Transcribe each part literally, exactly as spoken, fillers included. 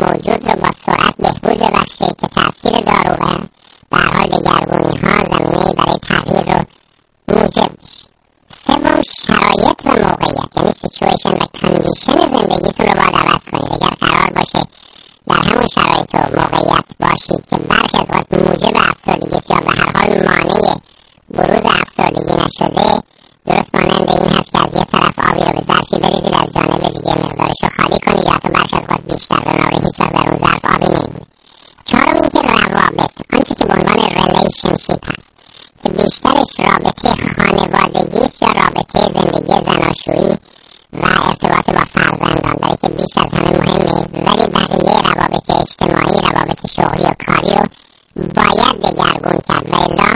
موجود رو با سرعت بهبود ببخشه که تاثیر دارو و به هر حال دگرگونی ها زمینه برای تغییر رو موجب بشه. سوم، شرایط و موقعیت، یعنی سیچویشن و کاندیشن زندگیتون رو باید عوض کنید. اگر قرار باشه در همون شرایط و موقعیت باشید که برخی از وقت موجب افسردگی یا به هر حال مانع بروز افسردگی نشده، درست مانند این هست که از یه طرف آبی رو به ظرفی بریزید، از جانب دیگه مقدارش رو خالی کنید، یا حتی برخی از وقت بیشتر، بنابراین هیچ وقت در اون ظرف آبی نمیمونه. چهارم این که روابط، آنچه که به عنوان ریلیشنشیپ هست که بیشترش رابطه خانوادگی است یا رابطه زندگی زناشویی و ارتباط با فرزندان داره که بیش از همه مهمه، ولی بقیه روابط اجتماعی، روابط شغلی و کاری رو باید دگرگون کرد و الا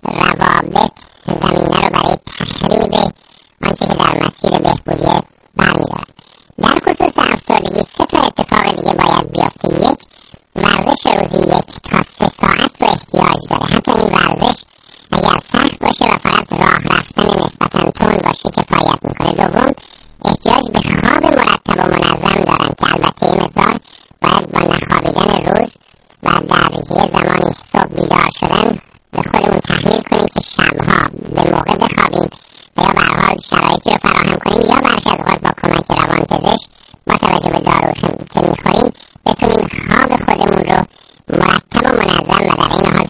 روابط زمینه رو برای تخریب آنچه که در مسیر بهبودی برمی‌دارد. در خصوص افسردگی سه تا اتفاق دیگه باید بیفته. یک، ورزش روزی یک تا سه ساعت رو احتیاج داره. حتی این ورزش اگر سخت باشه و فقط راه رفتن نسبتاً تند باشه کفایت میکنه. دوم، احتیاج به خواب مرتب و منظم دارن که البته این مقدار باید با نخوابیدن روز و در یه زمانی صبح بیدار شدن به خودمون تحمیل کنیم که شبها به موقع بخوابیم و یا به هر حال شرایطی رو فراهم کنیم یا برخی از اوقات با کمک روانپزشک با توجه به دارویی که میخوریم بتونیم خواب خودمون رو مرتب و منظم و در این حال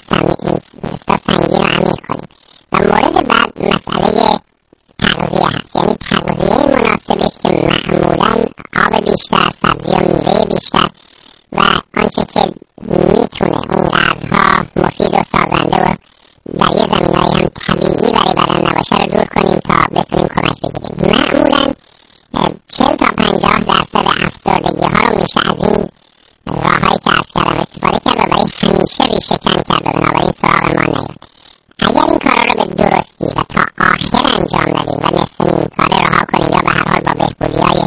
سنگین و عمیق کنیم. و مورد بعد مسئله تغذیه هست، یعنی تغذیه مناسبی که معمولا آب بیشتر، سبزی و میوه بیشتر و آنچه که میتونه اون غذاها مفید و سازنده و در یه زمینه‌ای هم طبیعی برای بدن نباشه رو دور کنیم تا بتونیم کمک بگیریم. معمولا چهل تا پنجاه درصد افسردگی ها رو میشه از این راههایی که عرض کردم استفاده کرد و برای همیشه ریشه کن کرد و بنابراین سراغ ما نیاد. اگر این کارا رو به درستی و تا آخر انجام ندیم و نصف نیم کاره رها کنیم یا به هر حال با بهبودی‌های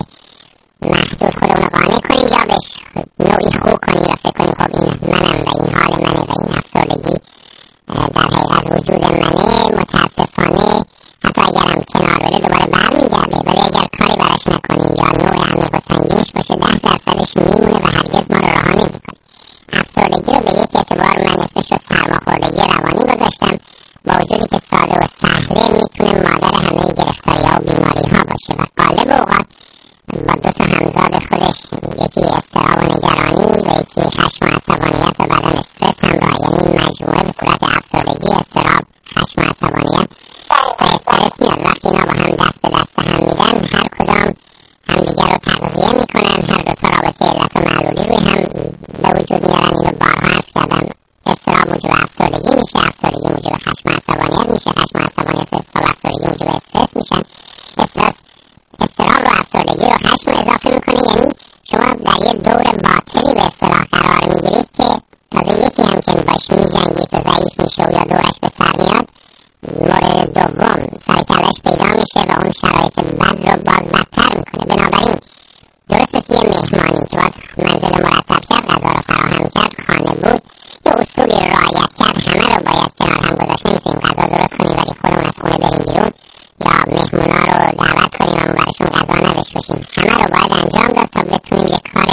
محدود خودمون رو قانع کنیم یا بهش نوعی خو کنیم و فکر کنیم خب این منم و این حال منه و این افسردگی در حقیقت وجود منه، متاسفانه حتی اگر هم کنار بره دوباره برمیگرده، ولی اگر کاری براش نکنیم یا نوع عمیق و سنگینش باشه ده درصدش میمونه و هرگز ما رو رها نمی‌کنه. افسردگی رو به یک اعتبار من اسمش رو سرماخوردگی روانی گذاشتم، با وجودی که ساده و سهله میتونه مادر همه گرفتاری‌ها و بیماری‌ها باشه و غالب اوقات با دو تا همزاد خودش، یکی اضطراب و نگرانی و یکی خشم و عصبانیت و بعداً استرس همراه، یعنی مجموعه به صورت افسردگی، اضطراب، خشم و عصبانیت و استرس میاد. وقتی اینا با هم دست به دست هم میدن هر کدام همدیگر رو تغذیه میکنن، هر دو تا رابطه علت و معلولی روی هم به وجود میارن. اینو بارها عرض کردم، اضطراب موجب افسردگی میشه، افسردگی موجب خشم و عصبانیت میشه، خشم و عصبانیت و اضطراب افسردگی موجب استرس میشن، استرس اضطراب رو افسردگی رو خشم رو اضافه میکنه. یعنی شما در یه دور باطلی به اصطلاح قرار میگیرید که تازه یکی هم که باش میجنگید و ضعیف میشه و یا دورش به سر میاد، مورد دوم سرکلش پیدا میشه و اون شرایط بد رو باز بدتر میکنه. بنابراین درست مثل یه مهمانی که باید منزل مرتب کرد، غذا رو فراهم کرد، خانه بود، یه اصولی رو رعایت کرد، همه رو باید کنار هم گذاشت. نمیتونیم غذا درست کنیم ولی خودمون از خونه بریم بیرون یا مهمونا رو دعوت کنیم و برشون غذا نداشته باشیم. همه رو باید انجام داد تا بتونیم یه کار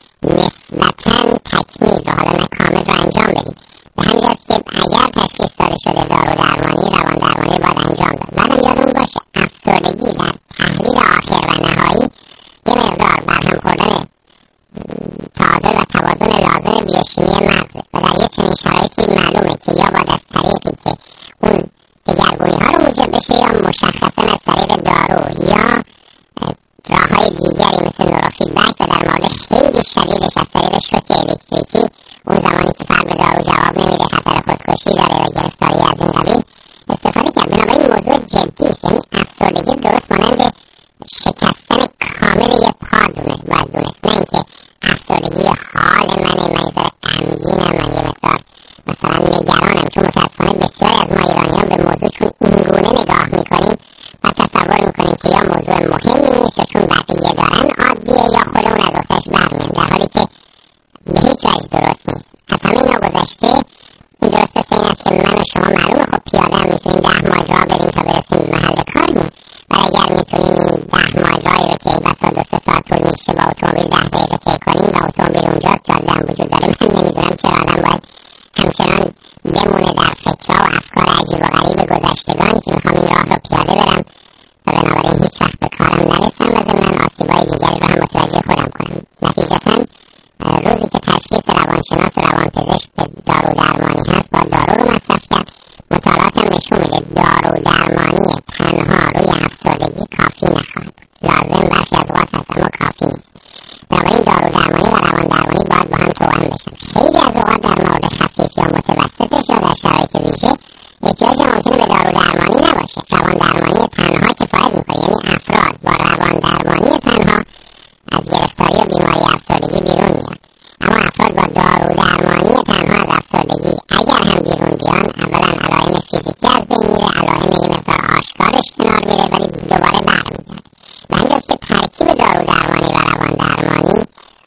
نسبتاً تکمیل رو، حالا نه کامل رو انجام بدیم. به همین جاست که اگر تشخیص داده روانشناس و روانپزشک به دارو درمانی هست با دارو رو مصرف کرد. مطالعات هم نشون میده دارو درمانی تنها روی افسردگی کافی نخواهد بود. لازم برخی از اوقات هست اما کافی نیست. بنابراین دارو درمانی و روان درمانی باید با هم توأم بشن. خیلی از اوقات در مورد خفیف یا متوسطش یا در شرایط ویژه احتیاج ممکنه به دارو درمانی نباشه. روان درمانی تنها کفایت میکنه، یعنی افراد با روان درمانی تنها از گرفتاری و بیماری افسردگی بیرون میاد. اما افراد با دارو درمانی تنها از افسردگی اگر هم بیرون بیان، اولا علائم فیزیکی از بین میره، علائم یه مقدار آشکارش کنار میره ولی دوباره برمیگرده. به همین که ترکیب دارو درمانی و روان درمانی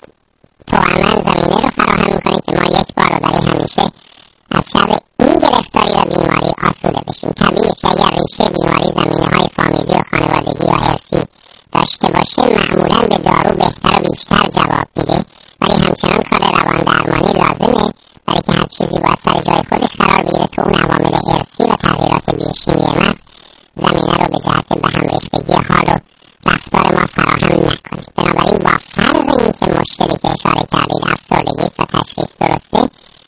توامان زمینه رو فراهم میکنه که ما یک بار و برای همیشه از شر این گرفتاری و بیماری آسوده بشیم. طبیعی که اگر ریشه بیماری زمینه های فامیلی و خانوادگی یا ارثی داشته باشه، معمولا به دارو بهتر و بیشتر جواب میده، ولی همچنان کار روان درمانی لازمه، برای که هر چیزی باید سر جای خودش قرار بگیره تو اون عوامل ارثی و تغییرات بیوشیمی مغز زمینه رو به جهت به هم ریختگی حال و رفتار ما فراهم نکنه. بنابراین با فرض این که مشکلی که اشاره کردید افسردگی و تشخیص درسته،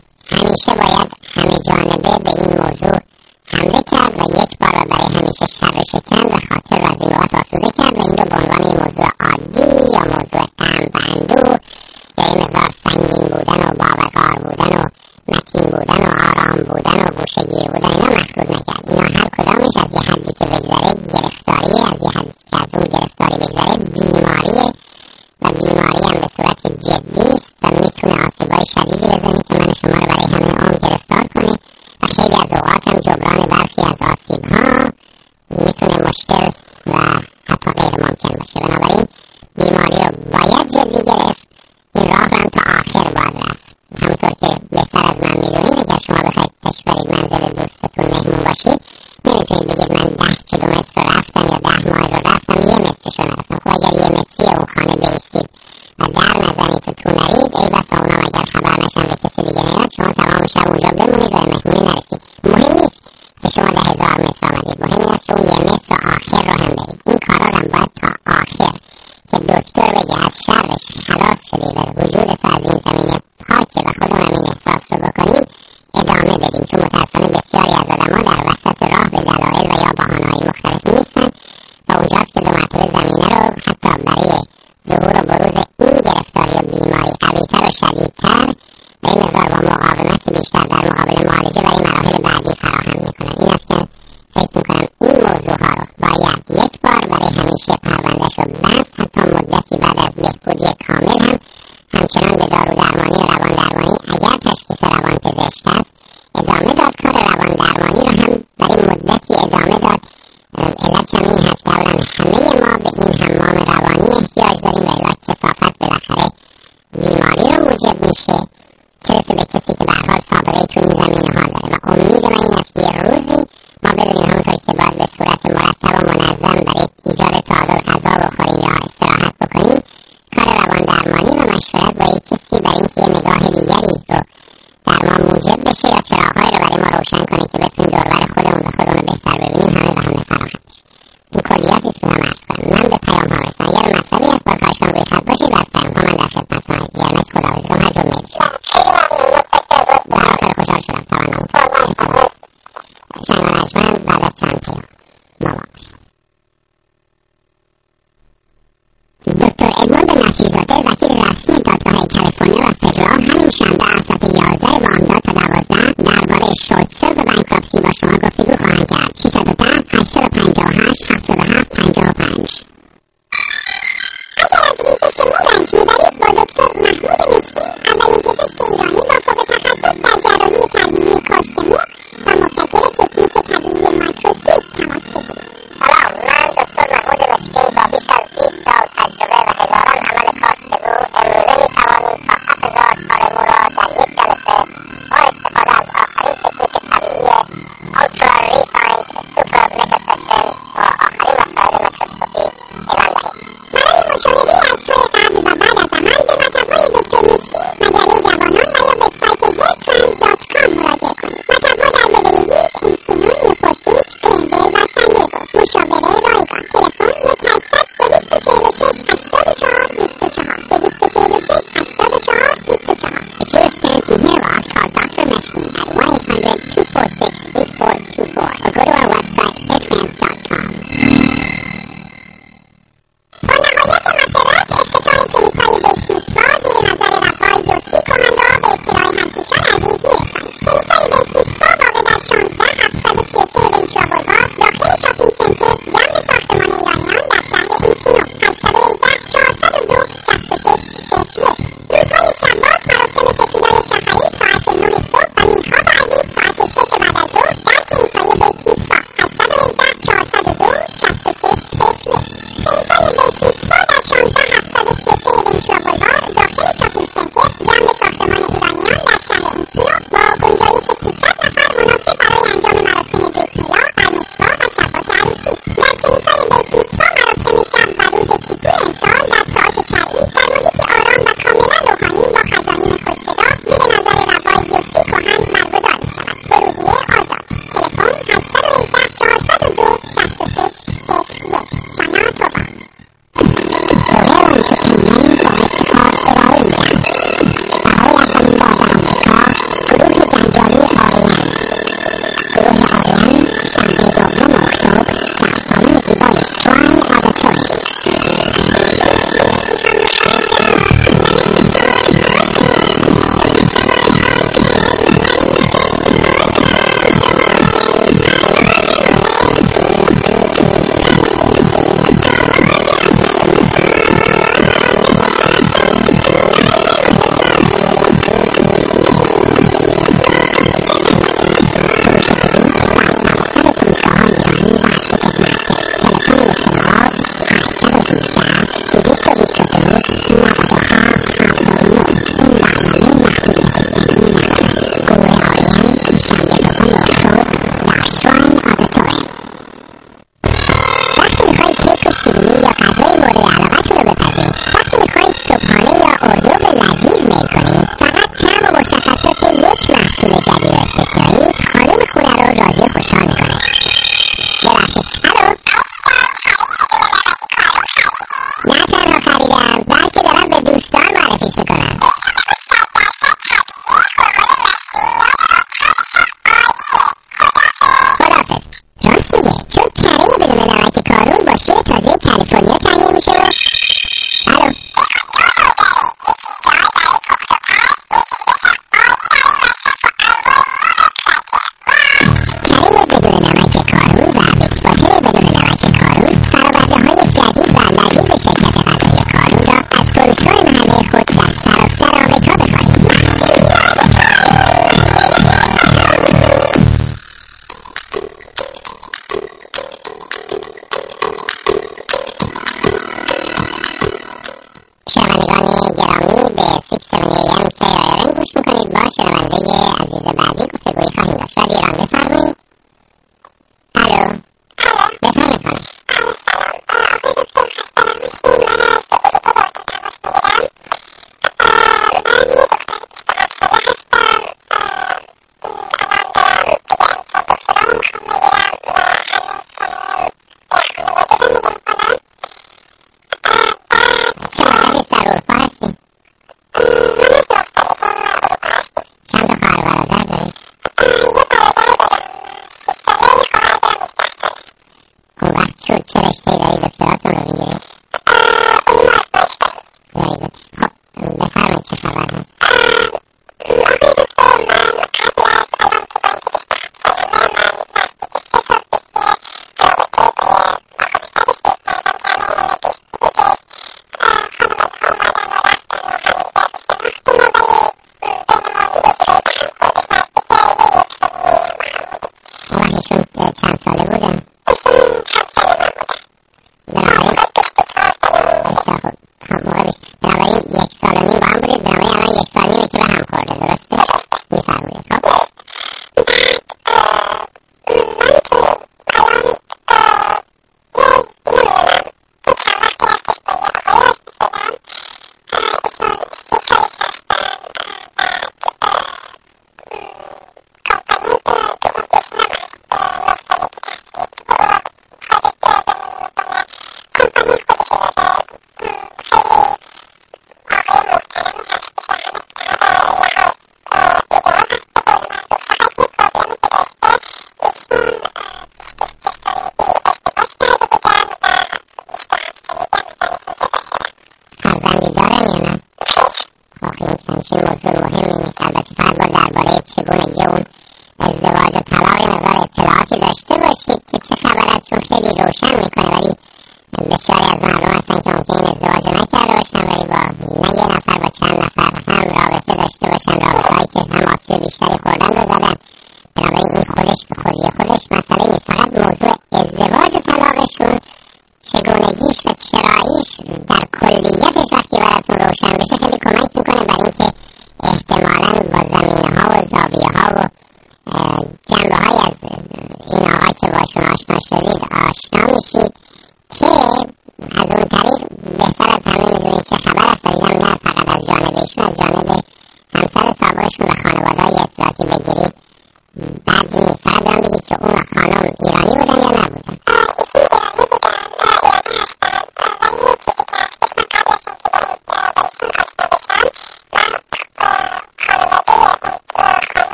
همیشه باید همه جانبه به این موضوع حمله کرد و یک بار و برای همیشه شر شکن و خاطر را از این بابت آسوده کرد و این رو به عنوان این موضوع عادی یا موضوع غم و اندوه یا این مقدار سنگین بودن و باوقار بودن و متین بودن و آرام بودن و گوشه‌گیر بودن اینا مخصوص نکرد. اینا هر کدامش از یه حدی که بگذره گرفتاریه، از یه حدی که از اون گرفتاری بگذره بیماریه و بیماری هم به صورت جدی است و میتونه آسیبای شدیدی بزنه که من شما رو برای همه عمر گرفتار کنه و خیلی از اوقات هم جبران برخی از آسیب‌ها میتونه مشکل و حتی غیر ممکن باشه. بنابراین بیماری رو باید جدی گرفت. این راه رو هم تا آخر باید رفت. همونطور که بهتر از من میدونید، اگر شما بخواید تشبرید منزل دوستتون مهمون باشید، نمیتونید بگید من ده کیلومتر رو رفتم یا ده مایل رو رفتم یه مترشو نرفتم. خب اگر یه متری اون خانه بیستید و در نزنید و تو نرید، ای بسا اونم اگر خبر نشن به کسی دیگه نیاد، شما تمام شب اونجا بمونید و مهمونی نرسید. مهم نیست که شما ده هزار متر آمدید، مهم این است که اون یه متر رو آخر رو هم برید. این کارا رو هم باید تا آخر که دکتر بگه از شرش خلاص شدی و وجودت از این زمینه پاکه و خودمون هم این احساس رو بکنیم ادامه بدیم، چون متاسفانه بسیاری از آدم‌ها در وسط راه به دلایل و یا بهانه‌های مختلف نیستن و اونجاست که دو مرتبه زمینه رو حتی برای ظهور و بروز این گرفتاری و بیماری قوی‌تر و شدیدتر